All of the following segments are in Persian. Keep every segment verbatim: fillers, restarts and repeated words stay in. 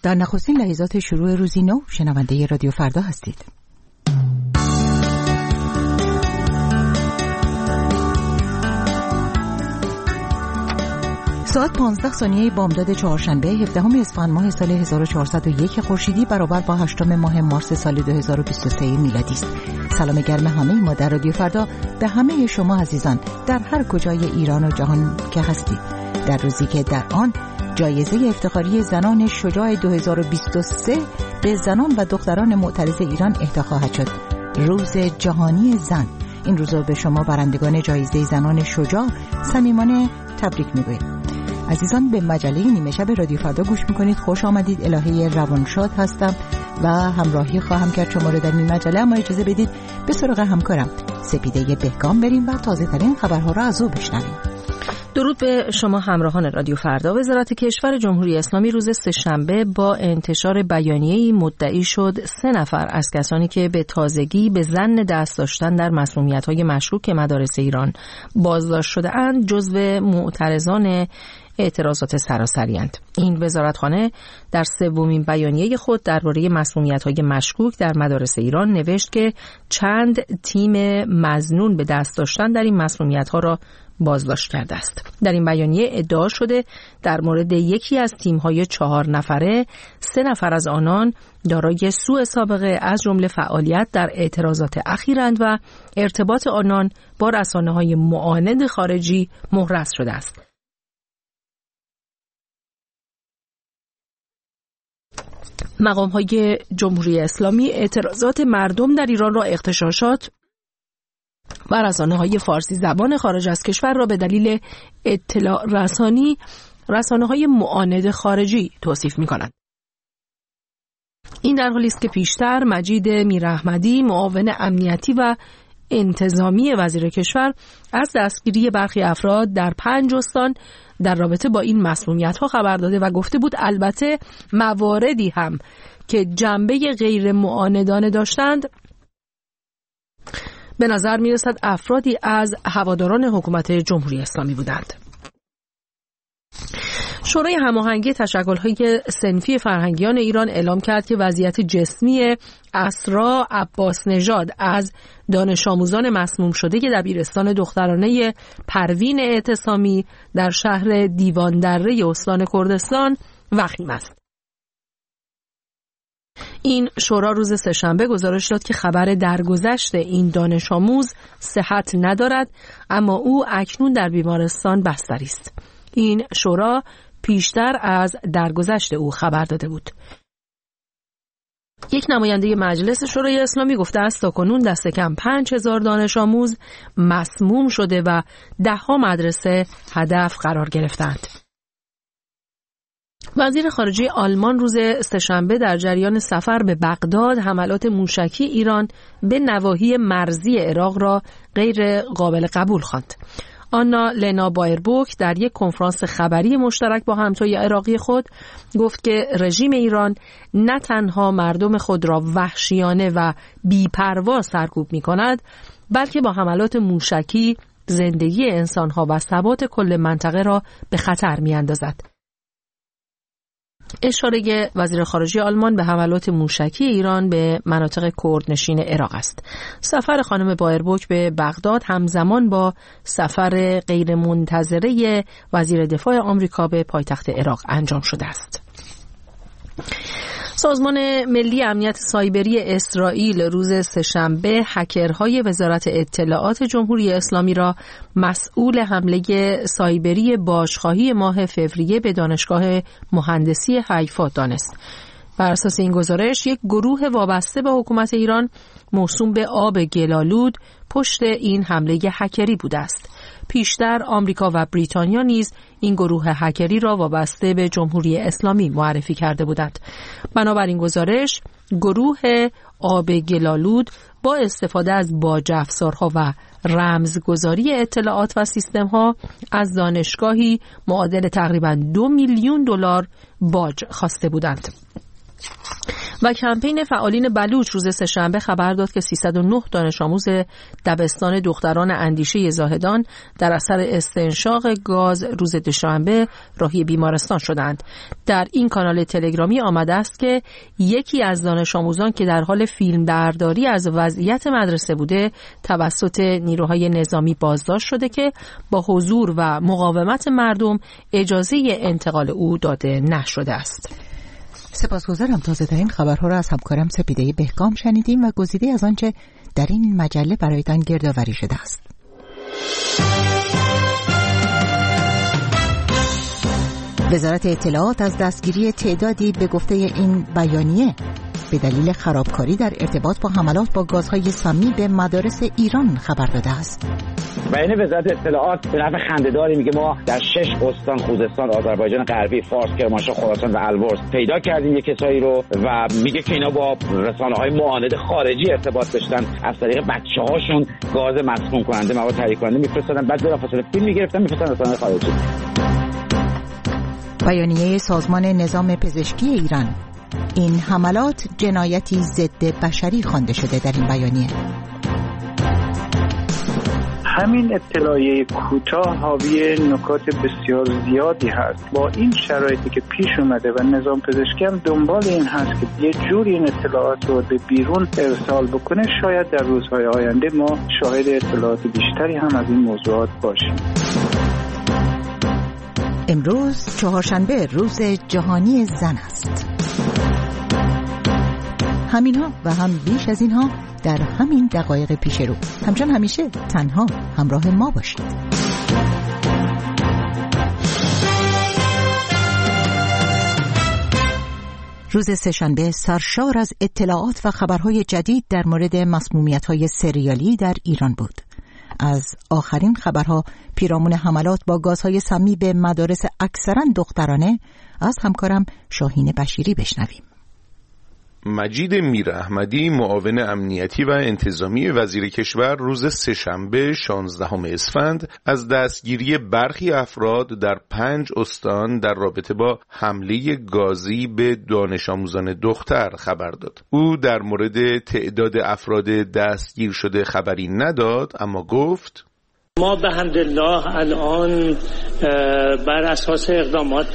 در نخستین لحظات شروع روزی نو شنونده رادیو فردا هستید. ساعت پانزده ثانیه بامداد چهارشنبه هفدهم اسفند ماه سال هزار و چهارصد و یک خورشیدی برابر با هشتم ماه مارس سال دو هزار و بیست و سه میلادی است. سلام گرم همه ما در رادیو فردا به همه شما عزیزان در هر کجای ایران و جهان که هستید، در روزی که در آن جایزه افتخاری زنان شجاع دو هزار و بیست و سه به زنان و دختران معترض ایران اهدا خواهد شد. روز جهانی زن. این روز به شما برندگان جایزه زنان شجاع صمیمانه تبریک میگویم. عزیزان، به مجله نیمه شب رادیو فردا گوش میکنید. خوش آمدید. الهه روانشاد هستم و همراهی خواهم کرد شما رو در این مجله. اما اجازه بدید به سراغ همکارم سپیده بهگام بریم و تازه ترین خبرها را از او بشنویم. درود به شما همراهان رادیو فردا. وزارت کشور جمهوری اسلامی روز سه‌شنبه با انتشار بیانیه‌ای مدعی شد سه نفر از کسانی که به تازگی به ظن دست داشتن در مسمومیت‌های مشکوک مدارس ایران بازداشت شده‌اند جزو معترضان اعتراضات سراسری‌اند. این وزارتخانه در سومین بیانیه خود درباره مسمومیت‌های مشکوک در مدارس ایران نوشت که چند تیم مظنون به دست داشتن در این مسمومیت‌ها را بازداشت کرده است. در این بیانیه ادعا شده در مورد یکی از تیم‌های چهار نفره، سه نفر از آنان دارای سوء سابقه از جمله فعالیت در اعتراضات اخیرند و ارتباط آنان با رسانه‌های معاند خارجی محرز شده است. مقام‌های جمهوری اسلامی اعتراضات مردم در ایران را اغتشاشات و رسانه‌های فارسی زبان خارج از کشور را به دلیل اطلاع رسانی رسانه‌های معاند خارجی توصیف می‌کنند. این در حالی است که پیشتر مجید میراحمدی معاون امنیتی و انتظامی وزیر کشور از دستگیری برخی افراد در پنج استان در رابطه با این مسمومیت‌ها خبر داده و گفته بود البته مواردی هم که جنبه غیر معاندانه داشتند به نظر می‌رسد افرادی از هواداران حکومت جمهوری اسلامی بودند. شورای هماهنگی تشکل‌های صنفی فرهنگیان ایران اعلام کرد که وضعیت جسمی اسرا عباس نژاد از دانش آموزان مسموم شده دبیرستان دخترانه پروین اعتصامی در شهر دیوان دره استان کردستان وخیم است. این شورا روز سه‌شنبه گزارش داد که خبر درگذشت این دانش آموز صحت ندارد، اما او اکنون در بیمارستان بستری است. این شورا پیشتر از درگذشت او خبر داده بود. یک نماینده مجلس شورای اسلامی گفته است تاکنون دست کم پنج هزار دانش آموز مسموم شده و ده ها مدرسه هدف قرار گرفتند. وزیر خارجه آلمان روز سه‌شنبه در جریان سفر به بغداد حملات موشکی ایران به نواحی مرزی عراق را غیر قابل قبول خواند. آنا لنا بایربوک در یک کنفرانس خبری مشترک با همتای عراقی خود گفت که رژیم ایران نه تنها مردم خود را وحشیانه و بی‌پروا سرکوب می‌کند، بلکه با حملات موشکی زندگی انسان‌ها و ثبات کل منطقه را به خطر می‌اندازد. اشاره وزیر خارجه آلمان به حملات موشکی ایران به مناطق کردنشین عراق است. سفر خانم بایربوک به بغداد همزمان با سفر غیرمنتظره وزیر دفاع آمریکا به پایتخت عراق انجام شده است. سازمان ملی امنیت سایبری اسرائیل روز سه‌شنبه هکرهای وزارت اطلاعات جمهوری اسلامی را مسئول حمله سایبری بازخواهی ماه فوریه به دانشگاه مهندسی حیفا دانست. بر اساس این گزارش یک گروه وابسته به حکومت ایران موسوم به آب گلالود پشت این حمله هکری بوده است. پیشتر آمریکا و بریتانیا نیز این گروه هکری را وابسته به جمهوری اسلامی معرفی کرده بودند. بنابراین گزارش گروه آب گلالود با استفاده از باج افزارها و رمزگذاری اطلاعات و سیستم‌ها از دانشگاهی معادل تقریباً دو میلیون دلار باج خواسته بودند. و کمپین فعالین بلوچ روز سه‌شنبه خبر داد که سیصد و نه دانش آموز دبستان دختران اندیشه زاهدان در اثر استنشاق گاز روز دوشنبه راهی بیمارستان شدند. در این کانال تلگرامی آمده است که یکی از دانش آموزان که در حال فیلم برداری از وضعیت مدرسه بوده توسط نیروهای نظامی بازداشت شده که با حضور و مقاومت مردم اجازه انتقال او داده نشده است. سپاسگزارم. تازه ترین خبرها را از همکارم سپیده بهکام شنیدیم و گزیده از آنچه در این مجله برایتان گردآوری شده است. وزارت اطلاعات از دستگیری تعدادی به گفته این بیانیه به دلیل خرابکاری در ارتباط با حملات با گازهای سمی به مدارس ایران خبر داده است. بیانیه وزارت اطلاعات به نحو خنده‌داری میگه ما در شش استان خوزستان، آذربایجان غربی، فارس، کرمانشاه، خراسان و البرز پیدا کردیم یک کسایی رو و میگه که اینا با رسانه‌های معاند خارجی ارتباط داشتن، از طریق بچه‌هاشون گاز مسموم کننده، مواد تهیه کننده میفرستادن، بعد بلافاصله فیلم میگرفتن میفرستادن رسانه‌های خارجی. بیانیه سازمان نظام پزشکی ایران: این حملات جنایتی ضد بشری خوانده شده در این بیانیه. همین اطلاعیه کوتاه حاوی نکات بسیار زیادی هست. با این شرایطی که پیش اومده و نظام پزشکی هم دنبال این هست که یه جوری این اطلاعات رو به بیرون ارسال بکنه، شاید در روزهای آینده ما شاهد اطلاعات بیشتری هم از این موضوعات باشیم. امروز چهارشنبه روز جهانی زن است. همینها و هم بیش از اینها در همین دقایق پیش رو. همچون همیشه تنها همراه ما باشید. روز سه‌شنبه سرشار از اطلاعات و خبرهای جدید در مورد مسمومیت‌های سریالی در ایران بود. از آخرین خبرها پیرامون حملات با گازهای سمی به مدارس اکثراً دخترانه از همکارم شاهین بشیری بشنویم. مجید میراحمدی، معاون امنیتی و انتظامی وزیر کشور، روز سه‌شنبه شانزدهم اسفند از دستگیری برخی افراد در پنج استان در رابطه با حمله گازی به دانش آموزان دختر خبر داد. او در مورد تعداد افراد دستگیر شده خبری نداد، اما گفت ما به حمدالله الان بر اساس اقدامات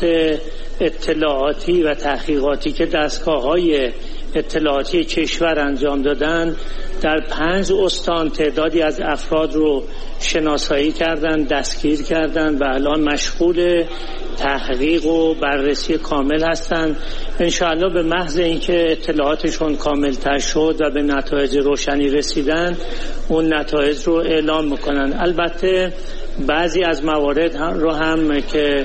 اطلاعاتی و تحقیقاتی که دستگاه‌های اطلاعاتی کشور انجام دادن در پنج استان تعدادی از افراد رو شناسایی کردن، دستگیر کردن و الان مشغول تحقیق و بررسی کامل هستن. انشاءالله به محض اینکه اطلاعاتشون کامل‌تر شد و به نتایج روشنی رسیدن اون نتایج رو اعلام میکنن. البته بعضی از موارد رو هم که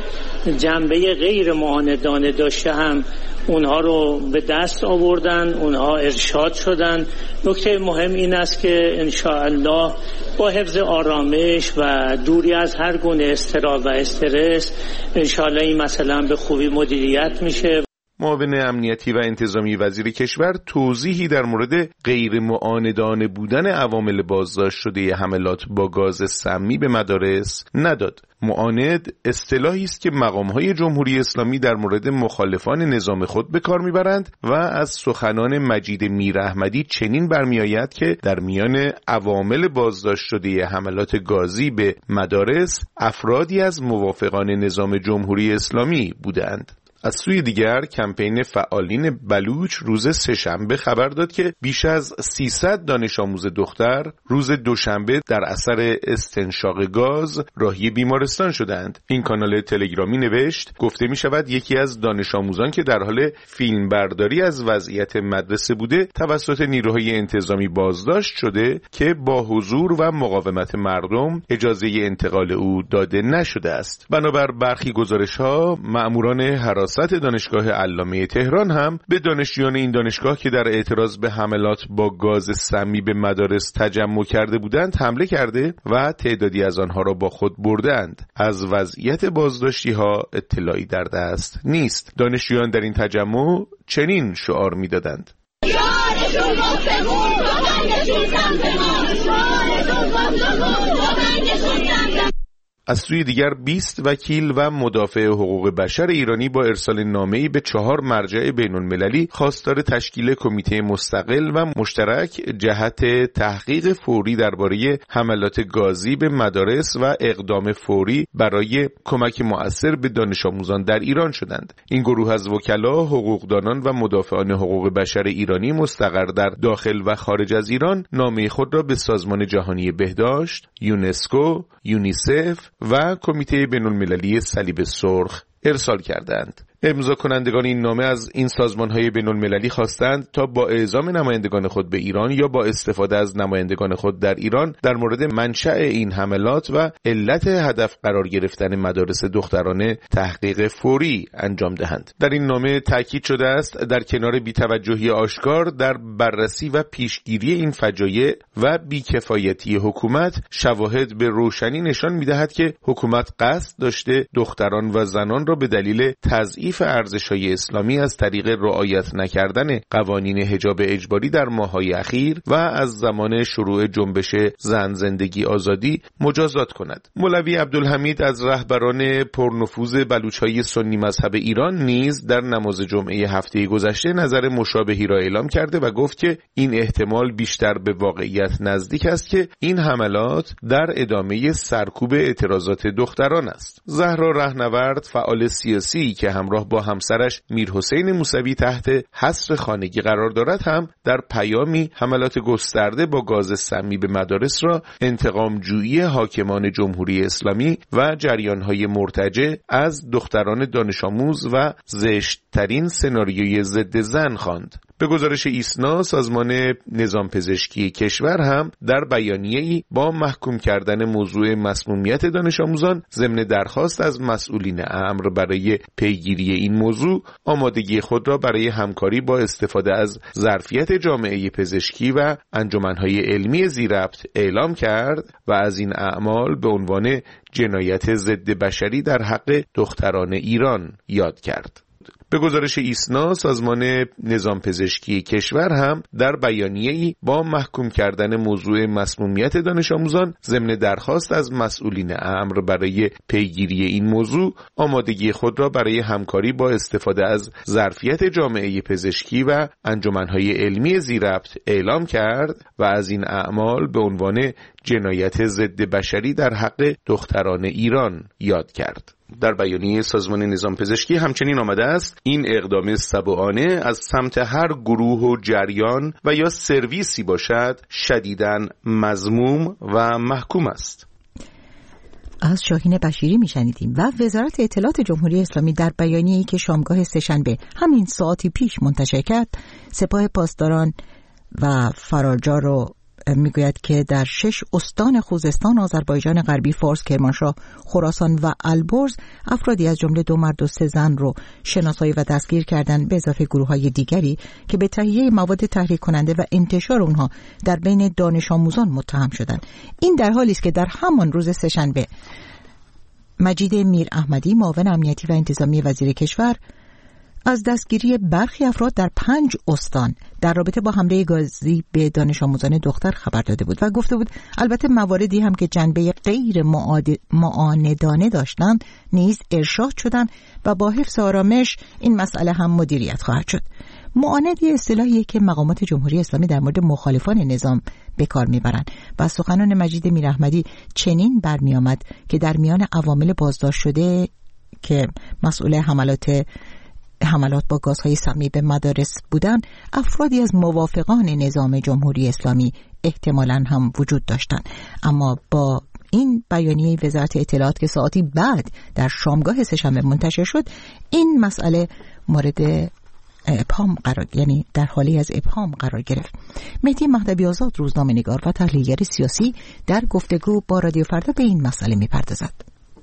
جنبه غیر معاندانه داشته هم اونها رو به دست آوردن، اونها ارشاد شدن. نکته مهم این است که انشاءالله با حفظ آرامش و دوری از هر گونه اضطراب و استرس انشاءالله این مسئله به خوبی مدیریت میشه. معاون امنیتی و انتظامی وزیر کشور توضیحی در مورد غیر معاندانه بودن عوامل بازداشت شده حملات با گاز سمی به مدارس نداد. معاند اصطلاحی است که مقام‌های جمهوری اسلامی در مورد مخالفان نظام خود به کار می‌برند و از سخنان مجید میراحمدی چنین برمی‌آید که در میان عوامل بازداشت شده حملات گازی به مدارس افرادی از موافقان نظام جمهوری اسلامی بودند. از سوی دیگر کمپین فعالین بلوچ روز سه‌شنبه خبر داد که بیش از سیصد دانش آموز دختر روز دوشنبه در اثر استنشاق گاز راهی بیمارستان شدند. این کانال تلگرامی نوشت گفته می شود یکی از دانش آموزان که در حال فیلم برداری از وضعیت مدرسه بوده توسط نیروهای انتظامی بازداشت شده که با حضور و مقاومت مردم اجازه انتقال او داده نشده است. بنابر برخی گزارش‌ها مأموران حراست دانشگاه علامه تهران هم به دانشجویان این دانشگاه که در اعتراض به حملات با گاز سمی به مدارس تجمع کرده بودند حمله کرده و تعدادی از آنها را با خود بردند. از وضعیت بازداشتی ها اطلاعی در دست نیست. دانشجویان در این تجمع چنین شعار می‌دادند: یارشون گفتمون با بندشون سمت ما، یارشون گفتمون با بندشون سمت ما. از سوی دیگر بیست وکیل و مدافع حقوق بشر ایرانی با ارسال نامه‌ای به چهار مرجع بین‌المللی خواستار تشکیل کمیته مستقل و مشترک جهت تحقیق فوری درباره حملات گازی به مدارس و اقدام فوری برای کمک مؤثر به دانش آموزان در ایران شدند. این گروه از وکلا، حقوقدانان و مدافعان حقوق بشر ایرانی مستقر در داخل و خارج از ایران نامه خود را به سازمان جهانی بهداشت، یونسکو، یونیسف و کمیته بین‌المللی صلیب سرخ ارسال کردند. امضا کنندگان این نامه از این سازمان‌های بین‌المللی خواستند تا با اعزام نمایندگان خود به ایران یا با استفاده از نمایندگان خود در ایران در مورد منشأ این حملات و علت هدف قرار گرفتن مدارس دخترانه تحقیق فوری انجام دهند. در این نامه تاکید شده است در کنار بی‌توجهی آشکار در بررسی و پیشگیری این فجایع و بی‌کفایتی حکومت، شواهد به روشنی نشان می‌دهد که حکومت قصد داشته دختران و زنان را به دلیل تضعیف ارزش‌های اسلامی از طریق رعایت نکردن قوانین حجاب اجباری در ماه‌های اخیر و از زمان شروع جنبش زن زندگی آزادی مجازات کند. مولوی عبدالحمید از رهبران پرنفوذ بلوچ‌های سنی مذهب ایران نیز در نماز جمعه هفته گذشته نظر مشابهی را اعلام کرده و گفت که این احتمال بیشتر به واقعیت نزدیک است که این حملات در ادامه سرکوب اعتراضات دختران است. زهرا رهنورد، فعال سیاسی که همراه با همسرش میرحسین موسوی تحت حصر خانگی قرار دارد، هم در پیامی حملات گسترده با گاز سمی به مدارس را انتقام جویی حاکمان جمهوری اسلامی و جریان‌های مرتجع از دختران دانش آموز و زشت‌ترین سناریوی ضد زن خواند. به گزارش ایسنا، سازمان نظام پزشکی کشور هم در بیانیه‌ای با محکوم کردن موضوع مسمومیت دانش آموزان ضمن درخواست از مسئولین امر برای پیگیری این موضوع آمادگی خود را برای همکاری با استفاده از ظرفیت جامعه پزشکی و انجمن‌های علمی ذی‌ربط اعلام کرد و از این اعمال به عنوان جنایت ضد بشری در حق دختران ایران یاد کرد. به گزارش ایسنا، سازمان نظام پزشکی کشور هم در بیانیه‌ای با محکوم کردن موضوع مسمومیت دانش آموزان ضمن درخواست از مسئولین امر برای پیگیری این موضوع آمادگی خود را برای همکاری با استفاده از ظرفیت جامعه پزشکی و انجمن‌های علمی ذی‌ربط اعلام کرد و از این اعمال به عنوان جنایت ضد بشری در حق دختران ایران یاد کرد. در بیانیه سازمان نظام پزشکی همچنین آمده است این اقدام سبوعانه از سمت هر گروه و جریان و یا سرویسی باشد شدیداً مذموم و محکوم است. از شاهین بشیری میشنیدیم. و وزارت اطلاعات جمهوری اسلامی در بیانیه‌ای که شامگاه سه‌شنبه همین ساعتی پیش منتشر کرد، سپاه پاسداران و فرارجا رو میگوید که در شش استان خوزستان، آذربایجان غربی، فارس، کرمانشاه، خراسان و البرز افرادی از جمله دو مرد و سه زن رو شناسایی و دستگیر کردند، به اضافه گروه‌های دیگری که به تهیه مواد تحریک کننده و انتشار اونها در بین دانش آموزان متهم شدند. این در حالی است که در همان روز سه‌شنبه مجید میر احمدی، معاون امنیتی و انتظامی وزیر کشور، از دستگیری برخی افراد در پنج استان در رابطه با حمله گازی به دانش آموزان دختر خبر داده بود و گفته بود البته مواردی هم که جنبه غیر معاندانه داشتند نیز ارشاد شدند و با حفظ آرامش این مسئله هم مدیریت خواهد شد. معاند یه اصطلاحیه که مقامات جمهوری اسلامی در مورد مخالفان نظام به کار میبرند و از سخنان مجید میر احمدی چنین برمی آمد که در میان عوامل بازداشت شده که مسئول حملات حملات با گازهای سمی به مدارس بودن، افرادی از موافقان نظام جمهوری اسلامی احتمالاً هم وجود داشتند. اما با این بیانیه وزارت اطلاعات که ساعتی بعد در شامگاه سه‌شنبه منتشر شد، این مسئله مورد ابهام قرار یعنی در حالی از ابهام قرار گرفت. مهدی مهدوی آزاد، روزنامه‌نگار و تحلیلگر سیاسی، در گفتگو با رادیو فردا به این مسئله می‌پردازد.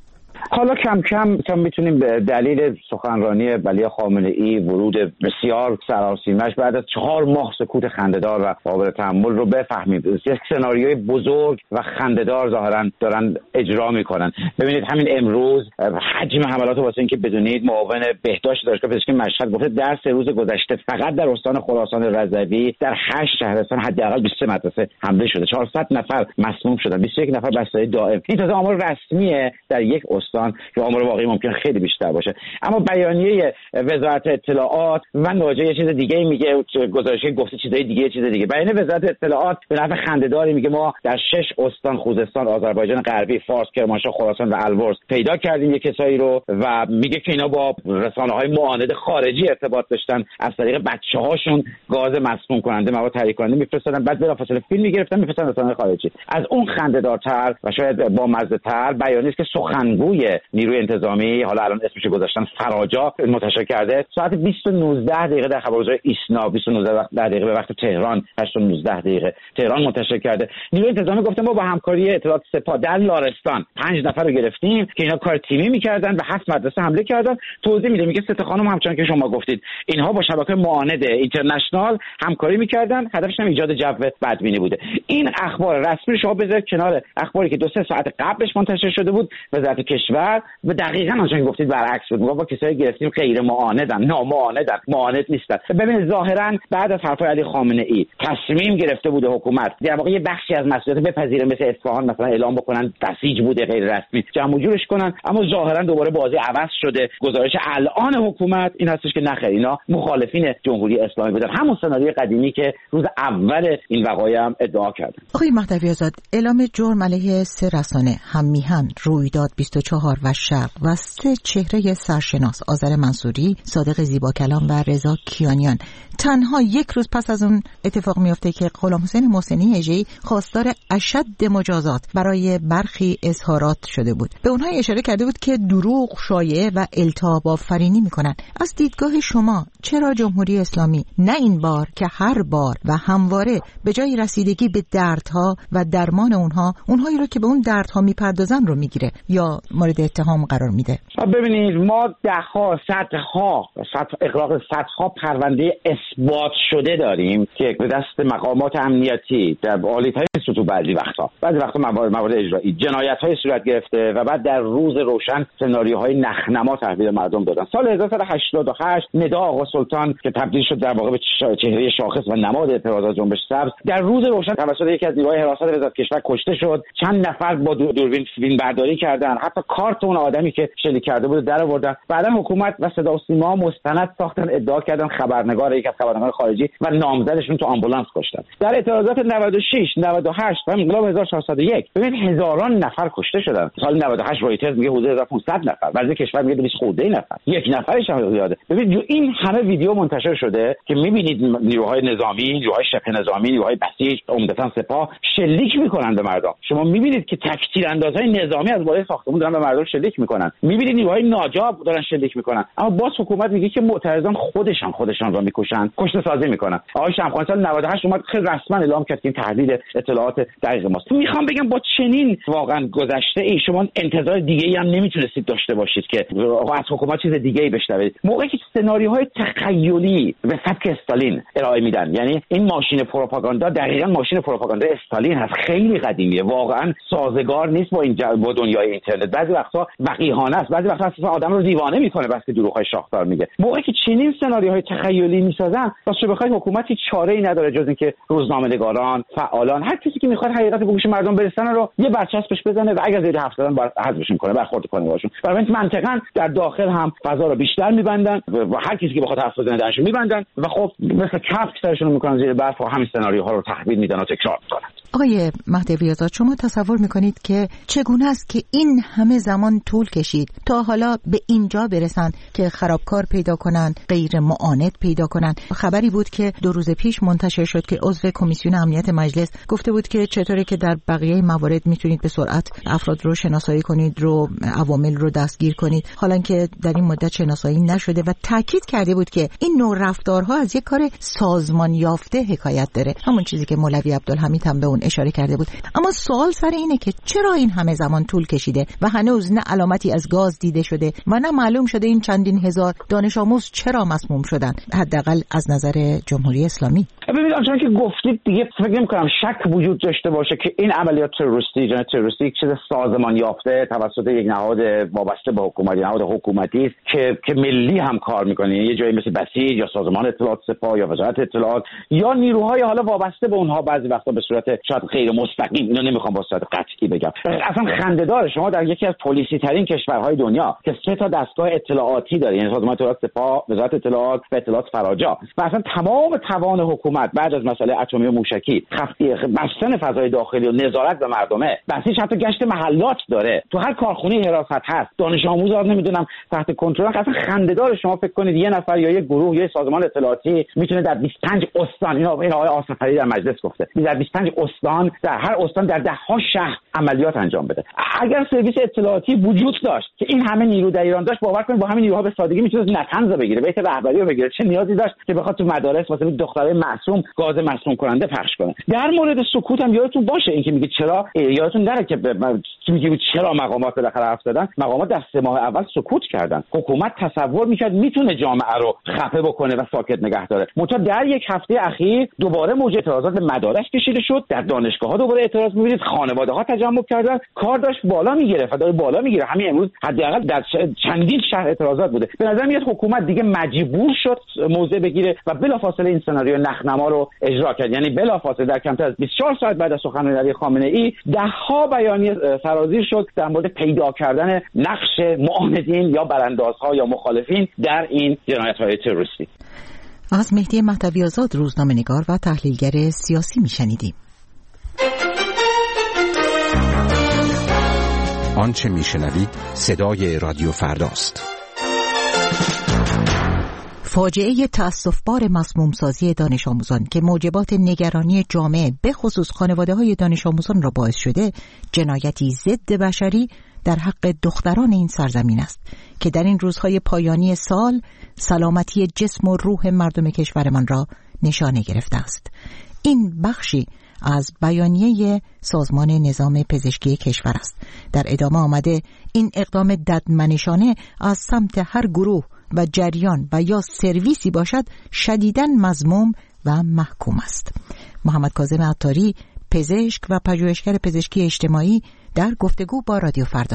حالا کم کم تا میتونیم به دلیل سخنرانی ولی خامنه ای ورود بسیار سراسیمش بعد از چهار ماه سکوت خنده‌دار و قابل تحمل رو بفهمیم. یک سناریوی بزرگ و خنده‌دار ظاهرا دارن اجرا میکنن. ببینید همین امروز حجم حملات واسه اینکه بدونید معاون بهداشت دانشگاه پزشکی مشهد گفته در سه روز گذشته فقط در استان خراسان رضوی در هشت شهرستان حداقل بیست و سه مدرسه حمله شده، چهارصد نفر مسموم شدن، بیست و یک نفر بستری دائم. این تازه آمار رسمیه در یک استان که آمار واقعی ممکن خیلی بیشتر باشه. اما بیانیه وزارت اطلاعات و ناجا یه چیز دیگه میگه، گزارشی گفته چیزای دیگه یه چیز دیگه. بیانیه وزارت اطلاعات به نحو خنده‌داری میگه ما در شش استان خوزستان، آذربایجان غربی، فارس، کرمانشاه، خراسان و البرز پیدا کردیم یک کسایی رو و میگه که اینا با رسانه‌های معاند خارجی ارتباط داشتن، از طریق بچه‌هاشون گاز مسموم کننده، مواد تحریک کننده میفرستادن، بعد بلافاصله فیلم میگرفتن میفرستادن رسانه‌های خارجی. از اون خنده‌دارتر و شاید با مزه‌تر بیانیه که سخنگوی نیروی انتظامی، حالا الان اسمش گذاشتن فراجا، منتشر کرده ساعت بیست و نوزده دقیقه در خبرگزاری ایسنا، بیست و نوزده دقیقه به وقت تهران، هشت و نوزده دقیقه تهران منتشر کرده. نیروی انتظامی گفته ما با همکاری اطلاعات سپاه در لارستان پنج نفر رو گرفتیم که اینا کار تیمی می‌کردن و هفت مدرسه حمله کردن. توضیح میده میگه سه خانم همچنان که شما گفتید اینها با شبکه معاند اینترنشنال همکاری می‌کردن، هدفش هم ایجاد جو بدبینی بوده. این اخبار رسمی شما بذارید کنار اخباری که دو سه ساعت قبلش منتشر شده بود. وزارت کشور و دقیقاً آنچه گفتید برعکس بود. ما با کسایی گرفتیم غیر معاندن، نامعاندن، معاند نیستن. ببینید ظاهراً بعد از حرفای علی خامنه ای تصمیم گرفته بوده حکومت در واقع یه بخشی از مسئولیت بپذیره، مثل اصفهان مثلا اعلام بکنن بسیج بوده غیر رسمی، جمع و جورش کنن، اما ظاهراً دوباره بازی عوض شده. گزارش الان حکومت این هستش که نخیر اینا مخالفین جمهوری اسلامی بودن، همون سناریوی قدیمی که روز اول این وقایع هم ادعا کردن. آقای مهدوی آزاد، اعلام جرم علیه سه رسانه، هم میهن، رویداد بیست و چهار و شرق و سه چهره سرشناس، آذر منصوری، صادق زیباکلام و رضا کیانیان، تنها یک روز پس از اون اتفاق میفته که غلامحسین محسنی اژه‌ای خواستار اشد مجازات برای برخی اظهارات شده بود. به اونها اشاره کرده بود که دروغ، شایعه و التهاب آفرینی میکنن. از دیدگاه شما چرا جمهوری اسلامی نه این بار که هر بار و همواره به جای رسیدگی به دردها و درمان اونها، اونهایی رو که به اون دردها میپردازن رو میگیره یا مورد اتهام قرار میده؟ ببینید ما دهها، صدها، صد اغراق صدها پرونده اثبات شده داریم که به دست مقامات امنیتی در عالی‌ترین سطوح بعضی وقتا بعضی وقتا موارد, موارد اجرایی جنایت‌های صورت گرفته و بعد در روز روشن سناریوهای نخنما تحویل مردم دادن. سال هزار و سیصد و هشتاد و هشت ندا آقا سلطان که تبدیل شد در واقع به چهره شاخص و نماد اعتراضات جنبش سبز، در روز روشن توسط یکی از نیروهای حراست وزارت کشور کشته شد. چند نفر با دوربین فیلم برداری کردن، حتی کارت اون آدمی که شلیک کرده بود در آوردن. بعداً حکومت و صدا و سیما مستند ساختن، ادعا کردن خبرنگار یک از خبرنگاران خارجی و نامزدشون تو آمبولانس کشتن. در اعتراضات نود و شش، نود و هشت و انقلاب هزار و چهارصد و یک ببین هزاران نفر کشته شدن. سال نود و هشت رویترز میگه حدود هزار و پانصد نفر، وزیر کشور میگه دویست خورده نفر، یک نفرش هم زیاده. ببین این همه ویدیو منتشر شده که میبینید نیروهای نظامی، نیروهای شبه نظامی، نیروهای بسیج، عمدتاً سپاه شلیک میکنن به مردم. شما میبینید که تکتیر اندازهای نظامی از بالای ساختمون دارن به مردم شلیک میکنن. میبینید نیروهای ناجا دارن شلیک میکنن، اما باز حکومت میگه که معترضان خودشان خودشان را میکشن، کشته سازی میکنن. آقای شمخانی سال نود و هشت اومد خیلی رسما اعلام کرد که تحلیل اطلاعات دقیق ماست. میخوام بگم با چنین واقعا گذشته ای شما انتظار دیگه‌ای هم نمیتونستید داشته باشید که از حکومت چیز دیگه‌ای بشنوید. موقعی که سناریوهای تخیلی به سبک استالین ارائه میدن، یعنی این ماشین پروپاگاندا دقیقاً ماشین پروپاگاندا استالین هست، خیلی قدیمیه، واقعا سازگار نیست با این با دنیای اینترنت. بعضی وقتا وقیحانه است، بعضی وقتا اصلا آدم رو دیوانه میکنه بس که دروغ‌های شاخدار میگه. موقعی که چنین سناریوهای تخیلی میسازن، واسه بخواید حکومتی چاره‌ای نداره جز اینکه روزنامه‌نگاران، فعالان، هر کسی که میخواد حقیقت به گوش مردم برسونه رو یه برچسبش بزنه و اگر زیر حرف زدن باید حذفش کنه، برخورد کنه باشون. برای این منطقاً در داخل هم فضا رو بیشتر میبندن و هر کسی که بخواد حرف بزنه درشون میبندن و خب مثل کفش سرشون رو میکنن زیر برف و همین سناریوها رو تحویل میدن و تکرار میکنن. آقای مهدوی آزاد، شما تصور میکنید که چگونه است که این همه زمان طول کشید تا حالا به اینجا برسن که خرابکار پیدا کنن، غیر معاند پیدا کنن؟ خبری بود که دو روز پیش منتشر شد که عضو کمیسیون امنیت مجلس گفته بود که چطوره که در بقیه موارد میتونید به سرعت افراد رو شناسایی کنید، رو عوامل رو دستگیر کنید، حالا که در این مدت شناسایی نشده، و تاکید کرده بود که این نوع رفتارها از یک کار سازمان یافته حکایت داره، همون چیزی که مولوی عبدالحمید هم به اون اون اشاره کرده بود. اما سوال سر اینه که چرا این همه زمان طول کشیده و هنوز نه علامتی از گاز دیده شده و نه معلوم شده این چندین هزار دانش آموز چرا مسموم شدن، حداقل از نظر جمهوری اسلامی؟ ببینید آنچه که گفتید دیگه فکر نمی‌کنم شک وجود داشته باشه که این عملیات تروریستی، جنایت تروریستی یک چیز سازمان یافته توسط یک نهاد وابسته به حکومت، نهاد حکومتی است که که ملی هم کار می‌کنه، یه جایی مثل بسیج یا سازمان اطلاعات سپاه یا وزارت اطلاعات یا نیروهای حالا وابسته به اونها بعضی وقتا به صورت شاید غیر مستقیم، اینو نمیخوام با صورت قطعی بگم. اصلا خنده‌دار شما در یکی از پلیسی ترین کشورهای دنیا که سه تا دستگاه اطلاعاتی داره، یعنی سازمان اطلاعات سپاه، وزارت اطلاعات و اطلاعات فراجا، و اصلا تمام توان حکومت بعد از مسئله اتمی و موشکی خفیه بستن فضای داخلی و نظارت به مردمه، بسیج حتی گشت محلات داره، تو هر کارخونه حراست هست، دانش آموز ها نمیدونم تحت کنترل. اصلا خنده‌دار شما فکر کنید یه نفر یا یه گروه یا سازمان اطلاعاتی میتونه در بیست و پنج استان، اینا این آقای آصفری در مجلس گفته، در بیست و پنج استان، در هر استان در ده ها شهر عملیات انجام بده. اگر سرویس اطلاعاتی وجود داشت که این همه نیرو در ایران داشت، باور کنید با همین نیروها به سادگی میتونه نتنز بگیره، بیت رهبری رو بگیره، چه نیازی داشت که بخواد تو مدارس واسه دخترای معصوم گاز مسموم کننده پخش کنه. در مورد سکوت هم یادتون باشه اینکه میگه چرا، یادتون نره که میگه چرا مقامات بالاخره حرف زدن، مقامات در سه ماه اول سکوت کردن. حکومت تصور میکرد میتونه جامعه رو خفه بکنه و ساکت نگه داره، منتها در یک هفته اخیر دوباره موج اعتراضات به مدارس کشیده شد، در دانشگاه‌ها دوباره اعتراض می‌بینید، خانواده‌ها تجمع کردن، کار داشت بالا میگیره، فدای بالا میگیره. همین امروز حداقل در چندین شهر اعتراضات بوده. به نظر میاد حکومت دیگه مجبور شد موضع بگیره و بلافاصله این سناریو نخنما رو اجرا کرد، یعنی بلافاصله در کمتر از بیست و چهار ساعت بعد از سخنرانی علی خامنه‌ای ده‌ها بیانیه سرازیر شد در مورد پیدا کردن نقش معاندین یا براندازها یا مخالفین در این جنایت‌های تروریستی. از مهدی مهدوی آزاد، روزنامه‌نگار و تحلیلگر سیاسی میشنیدیم. آنچه میشنوید صدای رادیو فرداست. فاجعه تأسف‌بار مسمومسازی دانش آموزان که موجبات نگرانی جامعه به خصوص خانواده‌های دانش آموزان را باعث شده، جنایتی ضد بشری در حق دختران این سرزمین است که در این روزهای پایانی سال سلامتی جسم و روح مردم کشورمان را نشانه گرفته است. این بخشی از بیانیه سازمان نظام پزشکی کشور است. در ادامه آمده این اقدام ددمنشانه از سمت هر گروه و جریان و یا سرویسی باشد شدیداً مذموم و محکوم است. محمد کاظم عطاری، پزشک و پژوهشگر پزشکی اجتماعی، در گفتگو با رادیو فردا.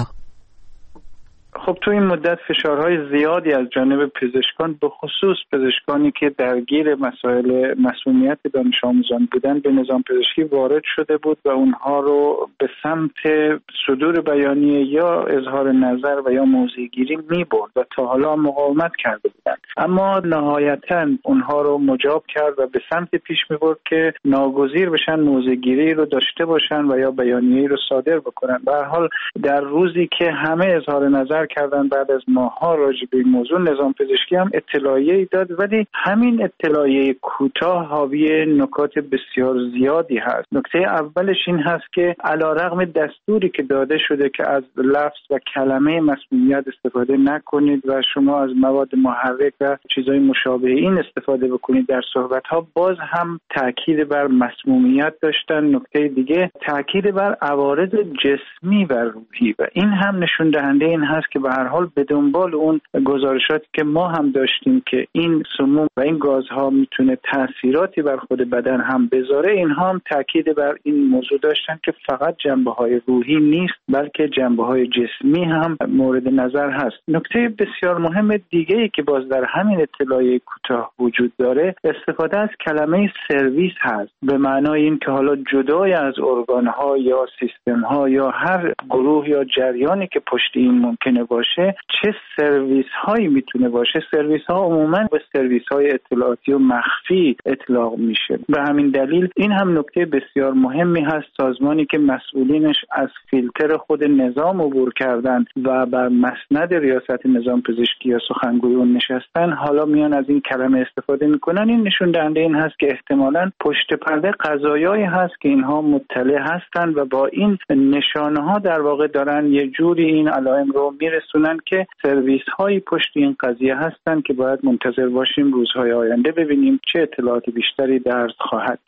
خب تو این مدت فشارهای زیادی از جانب پزشکان، به خصوص پزشکانی که درگیر مسائل مسمومیت دانش آموزان بودن، به نظام پزشکی وارد شده بود و اونها رو به سمت صدور بیانیه یا اظهار نظر و یا موضع‌گیری می‌برد و تا حالا مقاومت کرده بودند، اما نهایتاً اونها رو مجاب کرد و به سمت پیش می‌برد که ناگزیر بشن موضع‌گیری رو داشته باشن و یا بیانیه‌ای رو صادر بکنن. به هر حال در روزی که همه اظهار نظر کردن بعد از ماها راجع به این موضوع، نظام پزشکی هم اطلاعیه‌ای داد، ولی همین اطلاعیه کوتاه حاوی نکات بسیار زیادی هست. نکته اولش این هست که علیرغم دستوری که داده شده که از لفظ و کلمه مسمومیت استفاده نکنید و شما از مواد محرک و چیزهای مشابه این استفاده بکنید در صحبت‌ها، باز هم تاکید بر مسمومیت داشتن. نکته دیگه تاکید بر عوارض جسمی و روحی، و این هم نشون دهنده این هست که به هر حال به دنبال اون گزارشاتی که ما هم داشتیم که این سموم و این گازها میتونه تاثیراتی بر خود بدن هم بذاره، اینها هم تاکید بر این موضوع داشتن که فقط جنبه‌های روحی نیست بلکه جنبه‌های جسمی هم مورد نظر هست. نکته بسیار مهم دیگه‌ای که باز در همین اطلاعیه کوتاه وجود داره، استفاده از کلمه سرویس هست، به معنای این که حالا جدای از ارگان‌ها یا سیستم‌ها یا هر گروه یا جریانی که پشت این ممکنه باشه، چه سرویس هایی میتونه باشه. سرویس ها عموما به سرویس های اطلاعاتی و مخفی اطلاق میشه. به همین دلیل این هم نکته بسیار مهمی هست. سازمانی که مسئولینش از فیلتر خود نظام عبور کردن و بر مسند ریاست نظام پزشکی یا سخنگوی اون نشستن، حالا میان از این کلمه استفاده میکنن. این نشون دهنده این هست که احتمالاً پشت پرده قضایایی هست که اینها مطلع هستن و با این نشانه ها در واقع دارن یه جوری این علائم رو میرسونن که سرویس هایی پشت این قضیه هستن که باید منتظر باشیم روزهای آینده ببینیم چه اطلاعات بیشتری درز خواهد کرد.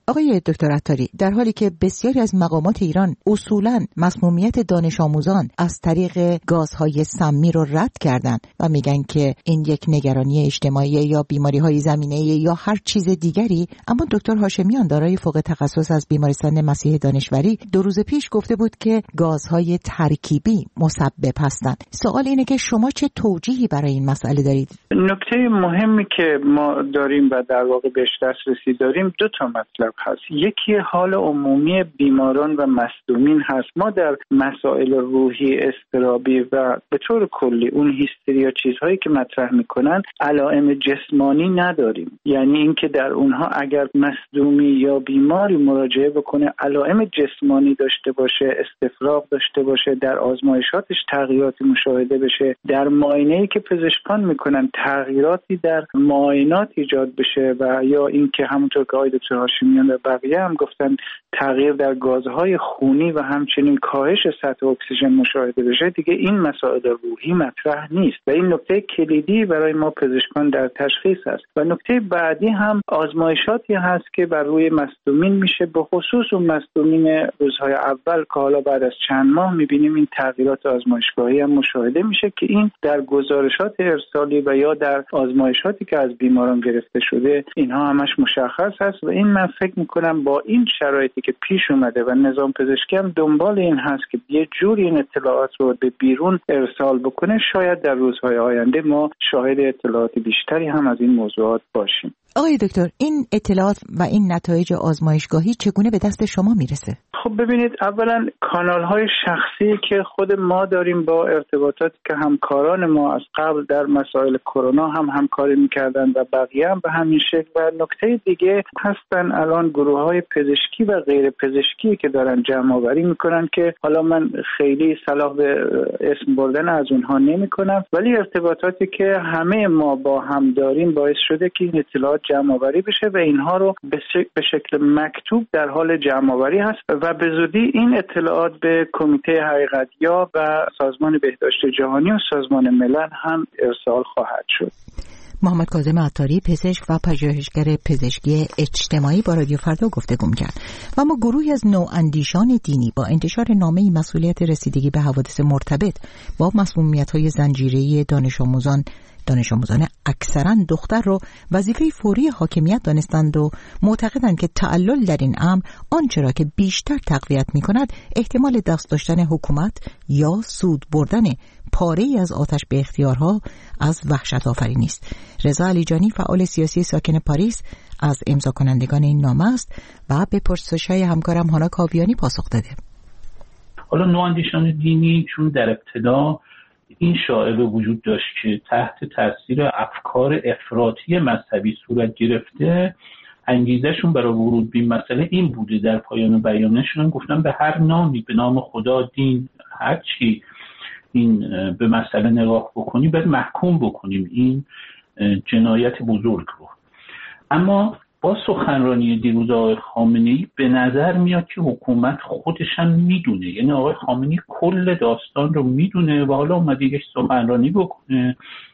آقای دکتر عطاری، در حالی که بسیاری از مقامات ایران اصولاً مسمومیت دانش آموزان از طریق گازهای سمی رو رد کردن و میگن که این یک نگرانی اجتماعی یا بیماری‌های زمینه‌ای یا هر چیز دیگری، اما دکتر هاشمیان دارای فوق تخصص از بیمارستان مسیح دانشوری دو روز پیش گفته بود که گازهای ترکیبی مسبب هستند. سوال اینه که شما چه توجیهی برای این مسئله دارید؟ نکته مهمی که ما داریم و در واقع بهش دسترسی داریم دو تا مطلب هست. یکی حال عمومی بیماران و مصدومین هست. ما در مسائل روحی، اضطرابی و به طور کلی اون هیستریا چیزهایی که مطرح میکنن علائم جسمانی نداریم. یعنی اینکه در اونها اگر مصدومی یا بیماری مراجعه بکنه علائم جسمانی داشته باشه، استفراغ داشته باشه، در آزمایشاتش تغییراتی مشاهده بشه، در معاینه‌ای که پزشکان میکنن تغییراتی در معاینات ایجاد بشه و یا اینکه همونطور که آقای دکتر هاشمیان و بقیه هم گفتن تغییر در گازهای خونی و همچنین کاهش سطح اکسیژن مشاهده بشه، دیگه این مسائل روحی مطرح نیست و این نکته کلیدی برای ما پزشکان در تشخیص است. و نکته بعدی هم آزمایشاتی هست که بر روی مصدومین میشه، به خصوص اون مصدومین روزهای اول که حالا بعد از چند ماه میبینیم این تغییرات آزمایشگاهی هم مشاهده میشه که این در گزارشات ارسالی و یا در آزمایشاتی که از بیماران گرفته شده اینها همش مشخص هست. و این من فکر میکنم با این شرایطی که پیش اومده و نظام پزشکی هم دنبال این هست که یه جوری این اطلاعات رو به بیرون ارسال بکنه، شاید در روزهای آینده ما شاهد اطلاعات بیشتری هم از این موضوعات باشیم. آقای دکتر، این اطلاعات و این نتایج آزمایشگاهی چگونه به دست شما میرسه؟ خب ببینید، اولا کانال‌های شخصی که خود ما داریم با ارتباطاتی که همکاران ما از قبل در مسائل کرونا هم همکاری می‌کردن و بقیه هم به همین شکل. و نکته دیگه هستن الان گروه‌های پزشکی و غیر پزشکی که دارن جمع‌آوری می‌کنن که حالا من خیلی صلاح به اسم بردن از اونها نمی‌کنم، ولی ارتباطاتی که همه ما با هم داریم باعث شده که این اطلاعات جمع‌آوری بشه و اینها رو به شکل مکتوب در حال جمع‌آوری هست و به زودی این اطلاعات به کمیته حقیقت‌یاب و سازمان بهداشت جهانی و سازمان ملل هم ارسال خواهد شد. محمد کاظم عطاری، پزشک و پژوهشگر پزشکی اجتماعی با رادیو فردا گفتگو کرد. و اما گروهی از نواندیشان دینی با انتشار نامه مسئولیت رسیدگی به حوادث مرتبط با مسمومیت‌های زنجیره‌ای دانش آموزان دانش آموزان اکثرا دختر رو وظیفه فوری حاکمیت دانستند و معتقدند که تعلل در این امر آنچه را که بیشتر تقویت می‌کند احتمال دست داشتن حکومت یا سود بردن پاره‌ای از آتش به اختیارها از وحشت آفرینی است. رضا علیجانی، فعال سیاسی ساکن پاریس، از امضا کنندگان این نامه است و به پرسش‌های همکارم هانا کاویانی پاسخ داده. حالا نواندیشان دینی چون در ابتدا این شایعه وجود داشت که تحت تاثیر افکار افراطی مذهبی صورت گرفته، انگیزشون برای ورود به این مسئله این بوده، در پایان بیانشون گفتن به هر نامی، به نام خدا، دین، هر چی این به مسئله نگاه بکنی باید محکوم بکنیم این جنایت بزرگ رو. اما با سخنرانی دیروز آقای خامنه‌ای به نظر میاد که حکومت خودش هم میدونه، یعنی آقای خامنه‌ای کل داستان رو میدونه و حالا اومده یک سخنرانی بکنه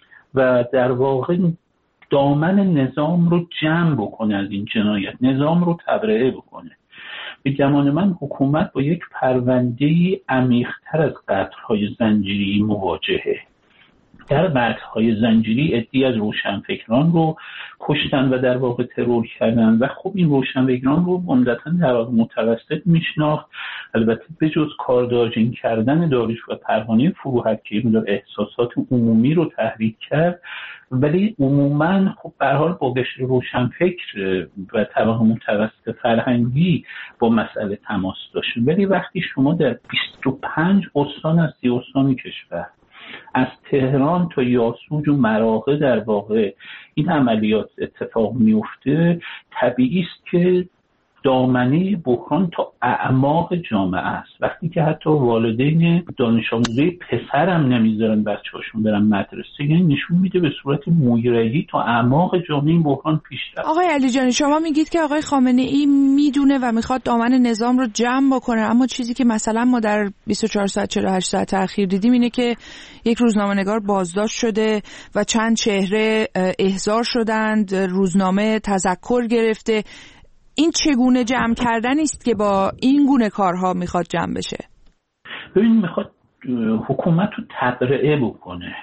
و در واقع دامن نظام رو جمع بکنه، از این جنایت نظام رو تبرئه بکنه. به گمان من حکومت با یک پرونده‌ای عمیق‌تر از قتل‌های زنجیری مواجهه. در قتل‌های زنجیری عده‌ای از روشنفکران رو کشتن و در واقع ترور کردن و خب این روشنفکران رو عمدتاً در واقع متوسط میشناخت. البته به جز کارداژین کردن داریوش و پروانه فروهد که این احساسات عمومی رو تحریک کرد، ولی عموماً خب به هر حال با قشر روشنفکر و طبقه متوسط فرهنگی با مسئله تماس داشت. ولی وقتی شما در بیست و پنج استان از سی استان کشور، از تهران تا یاسوج و مراغه در واقع این عملیات اتفاق میفته، طبیعی است که دامنه بحران تا اعماق جامعه است. وقتی که حتی والدین دانش آموزه پسرم نمیذارن بچه‌هاشون برن مدرسه، یعنی نشون میده به صورت مویرگی تا اعماق جامعه این بحران پیش رفته. آقای علیجانی، شما میگید که آقای خامنه‌ای میدونه و میخواد دامن نظام رو جمع بکنه، اما چیزی که مثلا ما در بیست و چهار ساعت چهل و هشت ساعت اخیر دیدیم اینه که یک روزنامه‌نگار بازداشت شده و چند چهره احضار شدند، روزنامه تذکر گرفته. این چگونه جمع کردن است که با این گونه کارها میخواد جمع بشه؟ ببین میخواد حکومت رو تبرئه بکنه،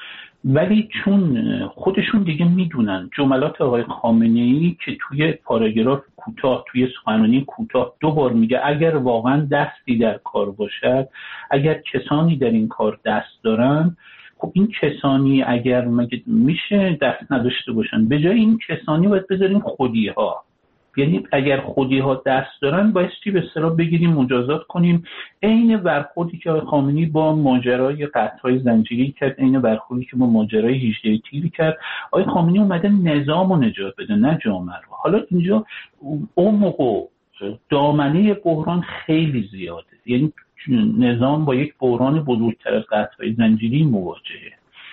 ولی چون خودشون دیگه میدونن جملات آقای خامنه‌ای که توی پاراگراف کوتاه، توی سخنرانی کوتاه دو بار میگه اگر واقعا دستی در کار باشد، اگر کسانی در این کار دست دارن، خب این کسانی اگر مگه میشه دست نداشته باشن؟ به جای این کسانی باید بذاریم خودی ها. یعنی اگر خودی ها دست دارن بایستی به اصطلاح بگیریم مجازات کنیم. عین برخوردی که آقای خامنه‌ای با ماجرای قطع‌های زنجیری کرد، عین برخوردی که با ماجرای هجده تیر کرد. آقای خامنه‌ای اومده نظام رو نجات بده، نه جامعه رو. حالا اینجا عمق و دامنه بحران خیلی زیاده، یعنی نظام با یک بحران بزرگتر از قطع‌های زنجیری مواجهه.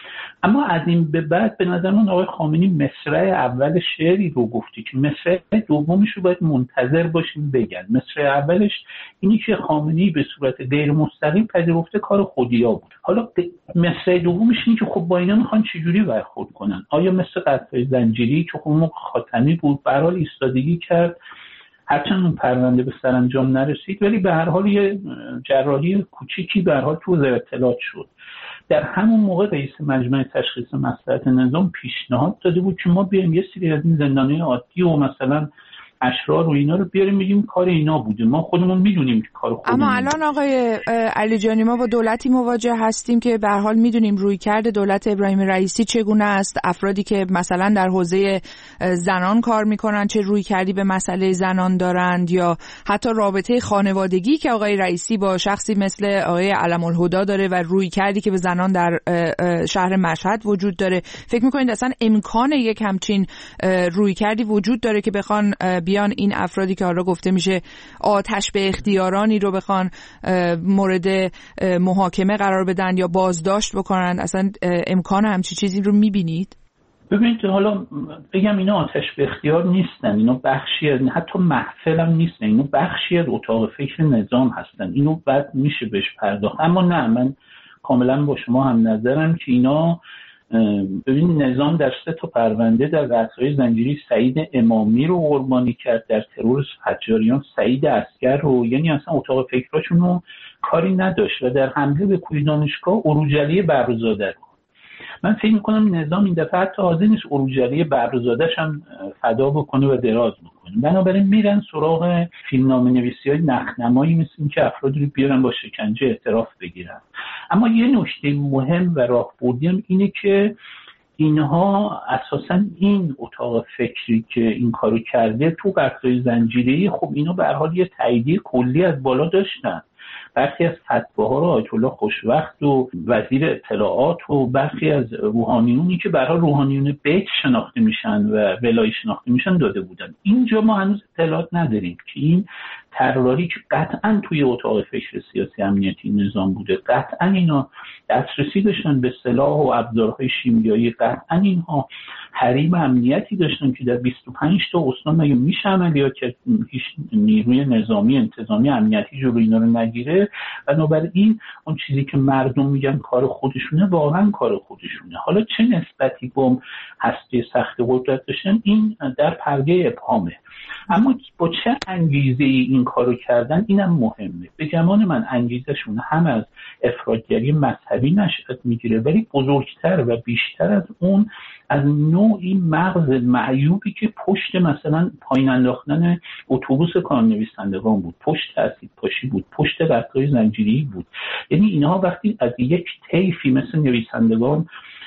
اما از این به بعد به نظر من آقای خامنه‌ای مصرع اول شعری رو گفته که مصرع دومش رو باید منتظر باشیم بگن. مصرع اولش اینی که خامنه‌ای به صورت غیر مستقیم پذیرفته کار خودیا بود. حالا مصرع دومش اینه که خب با اینا میخوان چجوری برخورد کنن؟ آیا مثل قطعه زنجیری که خب خاتمی بود به هر حال ایستادگی کرد، هرچند اون پرونده به سرانجام نرسید، ولی به هر حال یه جراحی کوچیکی به هر حال تو وزارت اطلاعات شد. در همون موقع رئیس مجمع تشخیص مصلحت نظام پیشنهاد داده بود که ما بیایم یه سری از این زندانیان عادی و مثلا اشرار و اینا رو بیاریم بگیم کار اینا بوده، ما خودمون میدونیم که کار خودمون. اما الان آقای علی جانی ما با دولتی مواجه هستیم که به هر حال میدونیم رویکرد دولت ابراهیم رئیسی چگونه است. افرادی که مثلا در حوزه زنان کار میکنن چه رویکردی به مسئله زنان دارند، یا حتی رابطه خانوادگی که آقای رئیسی با شخصی مثل آقای علم الهدی داره و رویکردی که به زنان در شهر مشهد وجود داره. فکر میکنید اصلا امکان یک همچین رویکردی وجود داره که بخوان بیان این افرادی که حالا گفته میشه آتش به اختیارانی رو بخوان مورد محاکمه قرار بدن یا بازداشت بکنن؟ اصلا امکان همچی چیزی رو میبینید؟ ببینید حالا بگم اینا آتش به اختیار نیستن، اینا بخشی از، حتی محفل هم نیستن، اینا بخشی از اتاق فکر نظام هستن. اینو بعد میشه بهش پرداخت. اما نه، من کاملا با شما هم نظرم که اینا، ببین نظام در سه تا پرونده در قطعه‌های زنجیری سعید امامی رو قربانی کرد، در ترور حجاریان سعید عسکر رو، یعنی اصلا اتاق فکراشون رو کاری نداشت، و در حمله به کوی دانشگاه عروجلی بهروزاده رو. من فکر میکنم نظام این دفعه حتی حاضر نیست عروجلی بهروزاده‌اش هم فدا بکنه و دراز بکنه. بنابراین میرن سراغ فیلمنامه نویسی‌های نخنمایی مثل این که افرادی رو بیارن با شکنجه اعتراف بگیرن. اما یه نکته مهم و راهبردی هم اینه که اینها اساساً این اتاق فکری که این کارو کرده تو قطعه‌های زنجیری، خب اینا به هر حال یه تاییدیه کلی از بالا داشتن. برخی از فتواها رو آیت الله خوشوقت و وزیر اطلاعات و برخی از روحانیونی که برای روحانیون بیت شناخته میشن و ولایی شناخته میشن داده بودن. اینجا ما هنوز اطلاعات نداریم که این طراحی که قطعاً توی اتاق فکر سیاسی امنیتی نظام بوده، قطعاً اینا دسترسی داشتن به سلاح و ابزارهای شیمیایی، قطعاً اینها حریم امنیتی داشتن که در بیست و پنج تا استان مگه میشه عملیات که هیچ نیروی نظامی انتظامی امنیتی جلوی اینا رو نگیره. بنابراین اون چیزی که مردم میگن کار خودشونه واقعا کار خودشونه. حالا چه نسبتی با هسته سخت قدرت داشتن این در پرده ابهامه، اما با چه انگیزه ای این کارو کردن اینم مهمه. به گمان من انگیزشون هم از افراطگری مذهبی نشأت میگیره، ولی بزرگتر و بیشتر از اون از نوعی مغز معیوبی که پشت مثلا پایین انداختن اتوبوس کارنویسندگان بود، پشت اسید پاشی بود، پشت قطعه‌های زنجیری بود. یعنی اینها وقتی از یک طیفی مثل نویسندگان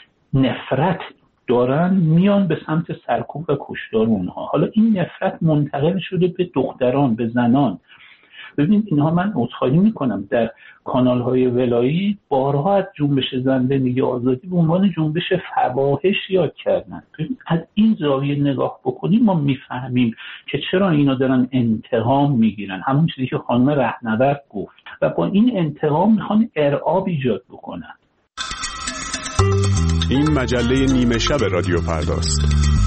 نفرت دارن میان به سمت سرکوب و کشتار اونها. حالا این نفرت منتقل شده به دختران، به زنان. ببینید اینها، من عذرخواهی میکنم، در کانال‌های ولایی بارها از جنبش زن زندگی آزادی به عنوان جنبش فواحش یاد کردن. از این زاویه نگاه بکنیم ما میفهمیم که چرا اینا دارن انتقام میگیرن، همون چیزی که خانم رهنورد گفت، و با این انتقام میخوان ارعاب ایجاد بکنن. این مجله نیمه شب رادیو فرداست.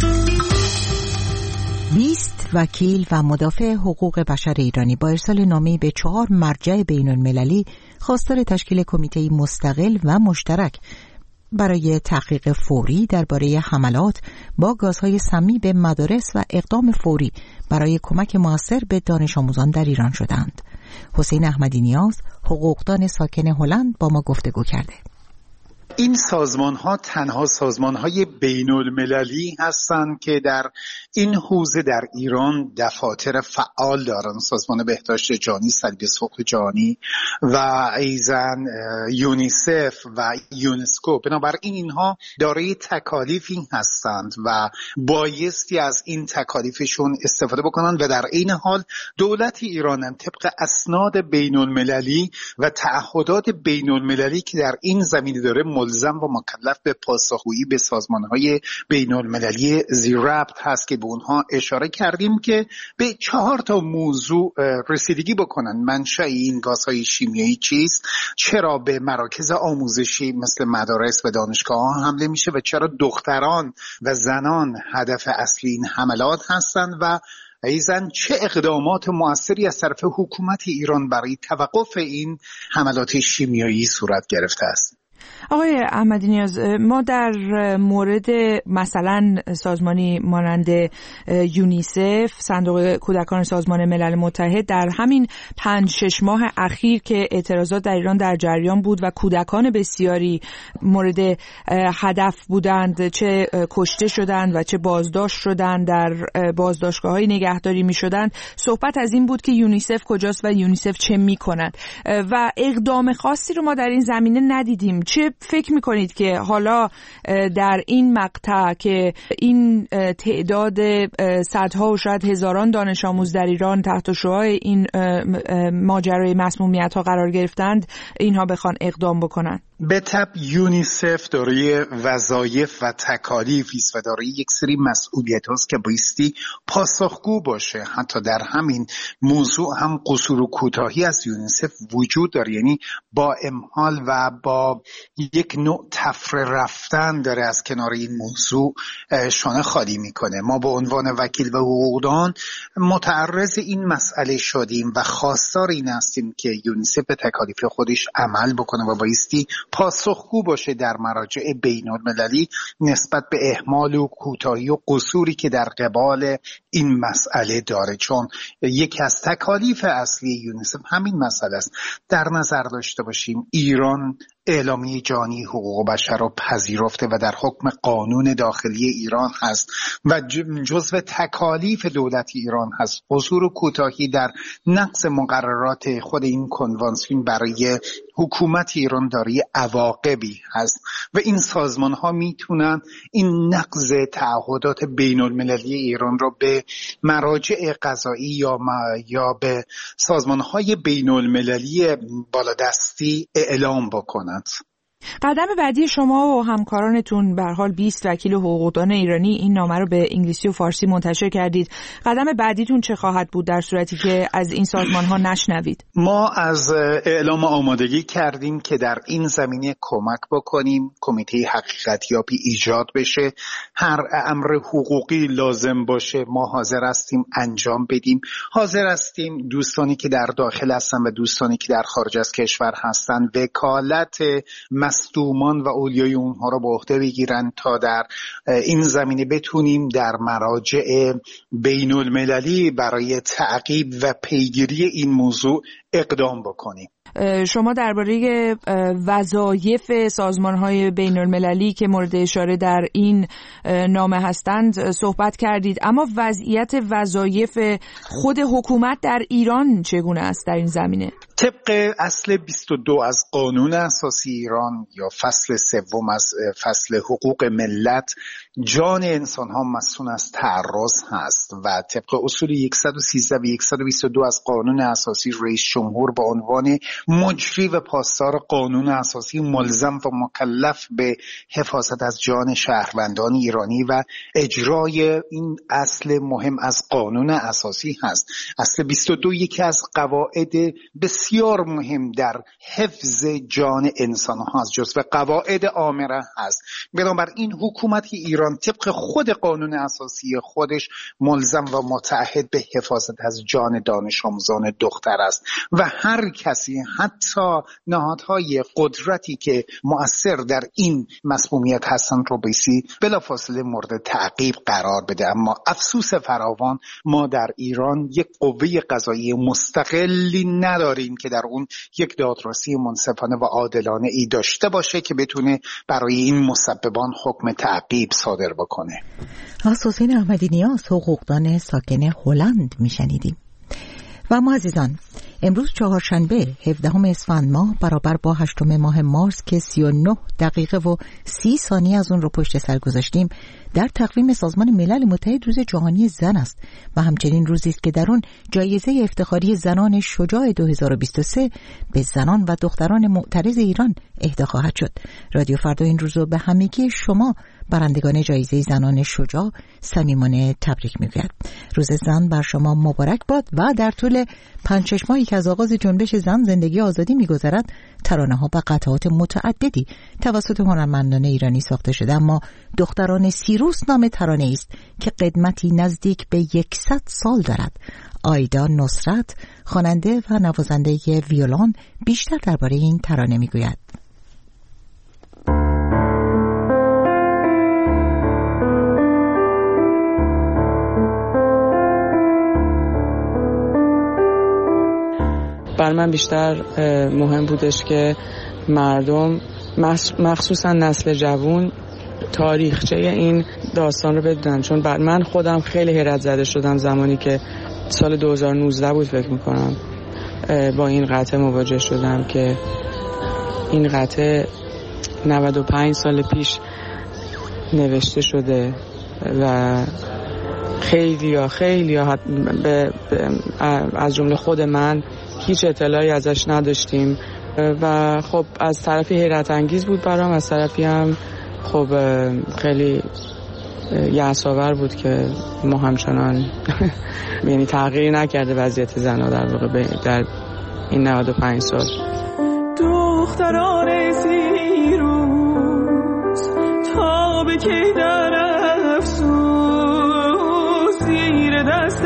بیست وکیل و مدافع حقوق بشر ایرانی با ارسال نامه‌ای به چهار مرجع بین‌المللی خواستار تشکیل کمیته مستقل و مشترک برای تحقیق فوری درباره حملات با گازهای سمی به مدارس و اقدام فوری برای کمک موثر به دانش آموزان در ایران شدند. حسین احمدی نیاز، حقوقدان ساکن هلند، با ما گفتگو کرده. این سازمان‌ها تنها سازمان‌های بین‌المللی هستند که در این حوزه در ایران دفاتر فعال دارند. سازمان بهداشت جهانی، صلیب سرخ جهانی و ایزن یونیسف و یونسکو. بنابراین اینها دارای تکالیفی هستند و بایستی از این تکالیفشون استفاده بکنند و در این حال دولت ایران هم طبق اسناد بین‌المللی و تعهدات بین‌المللی که در این زمینه داره ملزم و مکلف به پاسخگویی به سازمان‌های بین‌المللی ذی ربط هست که به اونها اشاره کردیم که به چهار تا موضوع رسیدگی بکنن. منشأ این گازهای شیمیایی چیست؟ چرا به مراکز آموزشی مثل مدارس و دانشگاه‌ها حمله میشه و چرا دختران و زنان هدف اصلی این حملات هستند و ایزن چه اقدامات مؤثری از طرف حکومت ایران برای توقف این حملات شیمیایی صورت گرفته است؟ آقای احمدی نیاز، ما در مورد مثلا سازمانی مانند یونیسف، صندوق کودکان سازمان ملل متحد، در همین پنج شش ماه اخیر که اعتراضات در ایران در جریان بود و کودکان بسیاری مورد هدف بودند، چه کشته شدند و چه بازداشت شدند، در بازداشتگاه‌های نگهداری می‌شدند، صحبت از این بود که یونیسف کجاست و یونیسف چه می‌کند و اقدام خاصی رو ما در این زمینه ندیدیم. چه فکر میکنید که حالا در این مقطع که این تعداد صدها و شاید هزاران دانش آموز در ایران تحت شعاع این ماجرای مسمومیت ها قرار گرفتند، اینها بخوان اقدام بکنن؟ به طب یونیسف دارای وظایف و تکالیفی است و دارای یک سری مسئولیت هاست که بایستی پاسخگو باشه. حتی در همین موضوع هم قصور و کوتاهی از یونیسف وجود داره، یعنی با امهال و با یک نوع تفره رفتن داره از کنار این موضوع شانه خالی میکنه. ما به عنوان وکیل و حقوقدان متعرض این مسئله شدیم و خواستار این هستیم که یونیسف به تکالیف خودش عمل بکنه و بایستی پاسخگو باشه در مراجع بین‌المللی نسبت به اهمال و کوتاهی و قصوری که در قبال این مسئله داره، چون یکی از تکالیف اصلی یونیسف همین مسئله است. در نظر داشته باشیم ایران اعلامیه جهانی حقوق بشر را پذیرفته و در حکم قانون داخلی ایران هست و جزو تکالیف دولت ایران هست قصور و کوتاهی در نقض مقررات خود این کنوانسیون برای حکومت ایران داری عواقبی هست و این سازمان ها میتونن این نقض تعهدات بین المللی ایران را به مراجع قضایی یا یا به سازمان های بین المللی بالادستی اعلام بکنند. قدم بعدی شما و همکارانتون، به هر حال بیست وکیل حقوقدان ایرانی، این نامه رو به انگلیسی و فارسی منتشر کردید. قدم بعدیتون چه خواهد بود در صورتی که از این سازمان ها نشنوید؟ ما از اعلام آمادگی کردیم که در این زمینه کمک بکنیم، کمیته حقیقتیابی ایجاد بشه، هر امر حقوقی لازم باشه ما حاضر هستیم انجام بدیم. حاضر هستیم دوستانی که در داخل هستن و دوستانی که در خارج از کشور هستن وکالت مصدومان و اولیای اونها را به عهده بگیرن تا در این زمینه بتونیم در مراجع بین المللی برای تعقیب و پیگیری این موضوع اقدام بکنیم. شما درباره وظایف سازمان‌های بین‌المللی که مورد اشاره در این نامه هستند صحبت کردید، اما وضعیت وظایف خود حکومت در ایران چگونه است در این زمینه؟ طبق اصل بیست و دو از قانون اساسی ایران یا فصل سوم از فصل حقوق ملت، جان انسان‌ها مسئول از تعرض هست و طبق اصول صد و سیزده و صد و بیست و دو از قانون اساسی رئیس جمهور به عنوان مجری و پاسدار قانون اساسی ملزم و مکلف به حفاظت از جان شهروندان ایرانی و اجرای این اصل مهم از قانون اساسی هست. اصل بیست و دو یکی از قواعد بسیار بسیار مهم در حفظ جان انسان هاست، جزو قواعد آمره هست. بنابراین حکومت ایران طبق خود قانون اساسی خودش ملزم و متعهد به حفاظت از جان دانش آموزان دختر است و هر کسی، حتی نهادهای قدرتی که مؤثر در این مسمومیت هستند رو بیسی بلافاصله مورد تعقیب قرار بده. اما افسوس فراوان ما در ایران یک قوه قضایی مستقلی نداریم که در اون یک دادرسی منصفانه و عادلانه ای داشته باشه که بتونه برای این مسببان حکم تعقیب صادر بکنه. از حسین احمدی نیاز، حقوقدان ساکن هلند میشنیدیم. و ما عزیزان، امروز چهارشنبه هفدهم اسفند ماه برابر با هشتم ماه مارس که سی و نه دقیقه و سی ثانیه از اون رو پشت سر گذاشتیم، در تقویم سازمان ملل متحد روز جهانی زن است و همچنین روزی است که در اون جایزه افتخاری زنان شجاع دو هزار و بیست و سه به زنان و دختران معترض ایران اهدا خواهد شد. رادیو فردا این روز رو به همگی شما برندگان جایزه زنان شجاع صمیمانه تبریک میگوید. روز زن بر شما مبارک باد و در طول پنج شش ماهی که از آغاز جنبش زن زندگی آزادی میگذرد، ترانه‌ها و قطعات متعددی توسط هنرمندان ایرانی ساخته شده، اما دختران سیروس نام ترانه است که قدمتی نزدیک به یکصد سال دارد. آیدا نصرت، خواننده و نوازنده ویولون، بیشتر درباره این ترانه میگوید. بر من بیشتر مهم بودش که مردم، مخصوصا نسل جوان، تاریخچه این داستان رو بدونن، چون بر من خودم خیلی حیرت زده شدم زمانی که سال دو هزار و نوزده بود فکر میکنم با این قطعه مواجه شدم که این قطعه نود و پنج سال پیش نوشته شده و خیلی ها خیلی ها از جمله خود من هیچ اطلاعی ازش نداشتیم و خب از طرفی حیرت انگیز بود برام، از طرفی هم خب خیلی یأس‌آور بود که ما همچنان یعنی تغییری نکرده وضعیت زن‌ها در واقع در این نود و پنج سال. دختران سیروس تا به کی در افسوس زیر دست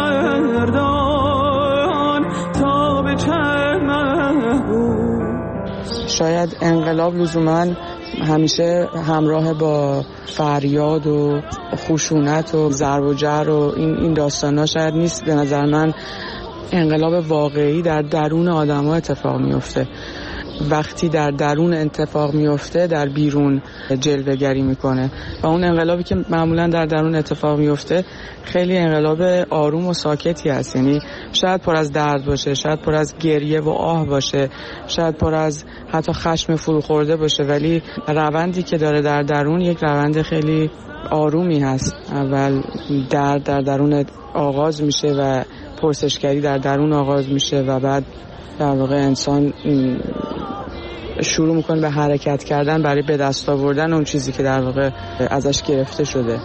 مردان تا به چند محبوب. شاید انقلاب لزوماً همیشه همراه با فریاد و خشونت و ضرب و جر و این این داستانا شاید نیست. به نظر من انقلاب واقعی در درون آدم‌ها اتفاق میفته. وقتی در درون اتفاق میفته در بیرون جلوه‌گری میکنه و اون انقلابی که معمولا در درون اتفاق میفته خیلی انقلاب آروم و ساکتی هست، یعنی شاید پر از درد باشه، شاید پر از گریه و آه باشه، شاید پر از حتی خشم فروخورده باشه، ولی روندی که داره در درون یک روند خیلی آرومی هست. اول درد در درون آغاز میشه و پرسشگری در درون آغاز میشه و بعد در واقع انسان شروع میکنه به حرکت کردن برای به دست آوردن اون چیزی که در واقع ازش گرفته شده.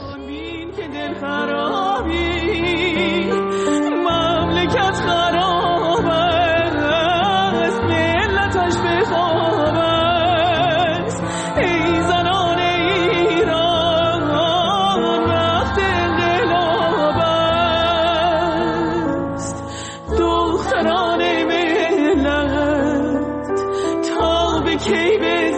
مملکت خراب است، ملتش به خواب است، ای زنان ایران وقت انقلاب است. دختران کی به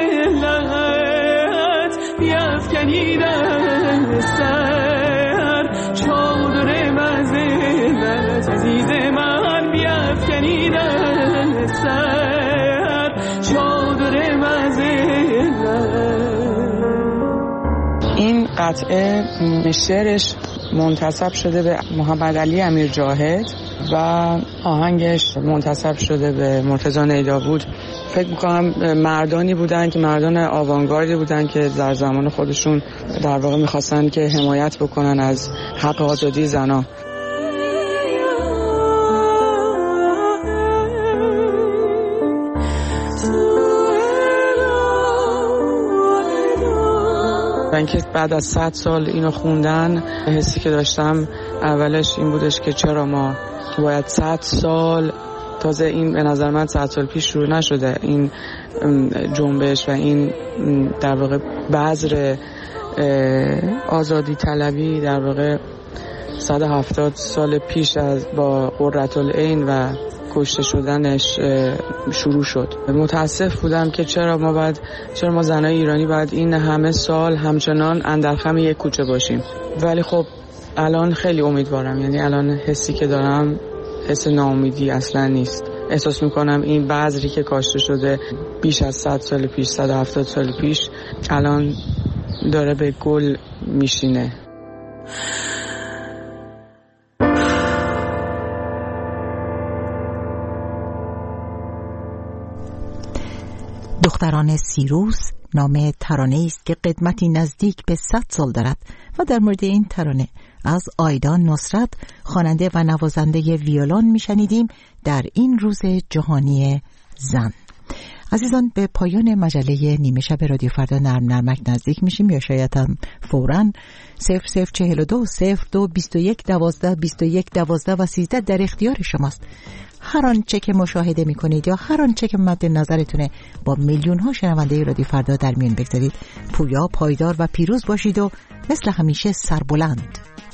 ذلت بیفکنیدن سر چادر مذلت، عزیز من بیفکنیدن سر چادر مذلت. این قطعه شعرش منتسب شده به محمد علی امیر جاهد و آهنگش منتسب شده به مرتضی نیدابود. فکر میکنم مردانی بودن که مردان آوانگاردی بودن که در زمان خودشون در واقع میخواستن که حمایت بکنن از حق آزادی زنان. من که بعد از صد سال اینو خوندن حسی که داشتم اولش این بودش که چرا ما باید صد سال تازه این به نظر من صد سال پیش شروع نشده، این جنبش و این در واقع بذر آزادی طلبی در واقع صد و هفتاد سال پیش از با قرةالعین و کشته شدنش شروع شد. متاسف بودم که چرا ما باید چرا ما زنای ایرانی باید این همه سال همچنان اندرخم یک کوچه باشیم. ولی خب الان خیلی امیدوارم، یعنی الان حسی که دارم حس ناامیدی اصلا نیست. احساس میکنم این بذری که کاشته شده بیش از صد سال پیش، صد و هفتاد سال پیش، الان داره به گل میشینه. دختران سیروس نام ترانه است که قدمتی نزدیک به صد سال دارد و در مورد این ترانه از آیدا نصرت خواننده و نوازنده ویولون میشنیدیم در این روز جهانی زن. عزیزان، به پایان مجله نیمه شب رادیو فردا نرم نرمک نزدیک میشیم، یا شاید هم فوراً. صفر صفر چهل و دو صفر دو بیست و یک دوازده بیست و یک دوازده و سیزده در اختیار شماست. هر آنچه که مشاهده میکنید یا هر آنچه که مد نظرتونه با میلیون ها شنونده رادیو فردا در میان بگذارید. پویا، پایدار و پیروز باشید و مثل همیشه سربلند.